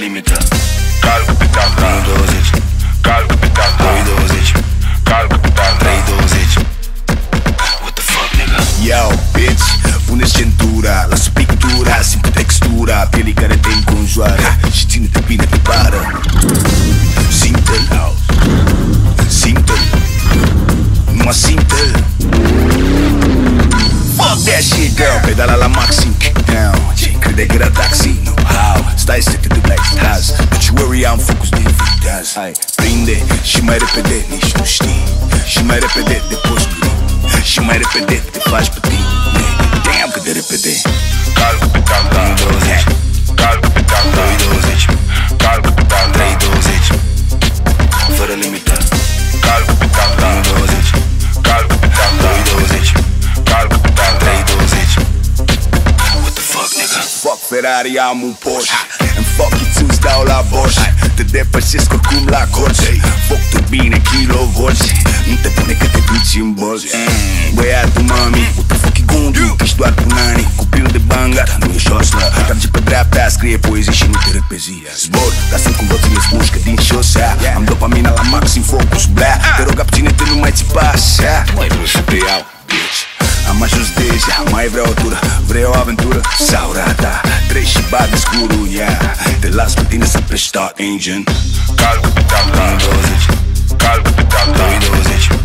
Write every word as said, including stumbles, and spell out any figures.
limită. Calcă pe tabla unu douăzeci, calcă pe tabla doi douăzeci, calcă pe tabla trei douăzeci. What the fuck, nigga? Yo, bitch, pune-ți centura, lasă pictura, simte textura pielii care te înconjoară și ține-te bine pe bară. Simte-l, simte-l, numai simte-l. Fuck that shit, girl. Pedala la maxim, kick down. Ce crede că era taxi? No how. Stai să te duc la extaz. Don't you worry, I'm focused de vitaz. Hai, prinde și mai repede, nici nu știi. Și mai repede te poți gândi. Și mai repede te faci pe tine. Damn, cât de repede. Calcă pe tabla unu douăzeci, calcă pe tabla doi douăzeci, calcă pe tabla trei douăzeci. Fără limită. Calcă pe tabla unu douăzeci, calcă pe tabla doi douăzeci, calcă pe tabla trei douăzeci. What the fuck, nigga? Fuck Ferrari, am un Porsche. And fuck it too, stau la Bosch. Te depășesc oricum la corci. Foc turbine, kilovolți. Nu te pune că te duci în bolți. Băiatul mami, what the fuck you gon' do? Ești doar punani, copil de bangar. Nu e șoslă, trage pe dreapta, scrie poezii și nu te repezi. Zbor, dar sunt cum roțile smușcă din șosea. Am dopamina la maxim, focus, blea. Te rog, abține-te, nu mai țipa așa. Mai nu să te iau, bitch. Am ajuns deja, mai vreau o tură. Vrei o aventură? Sau rata? Treci și bagă scurul, yeah. Te las pe tine să pleci start engine. Calcă pe tabla unu douăzeci, calcă pe tabla doi douăzeci,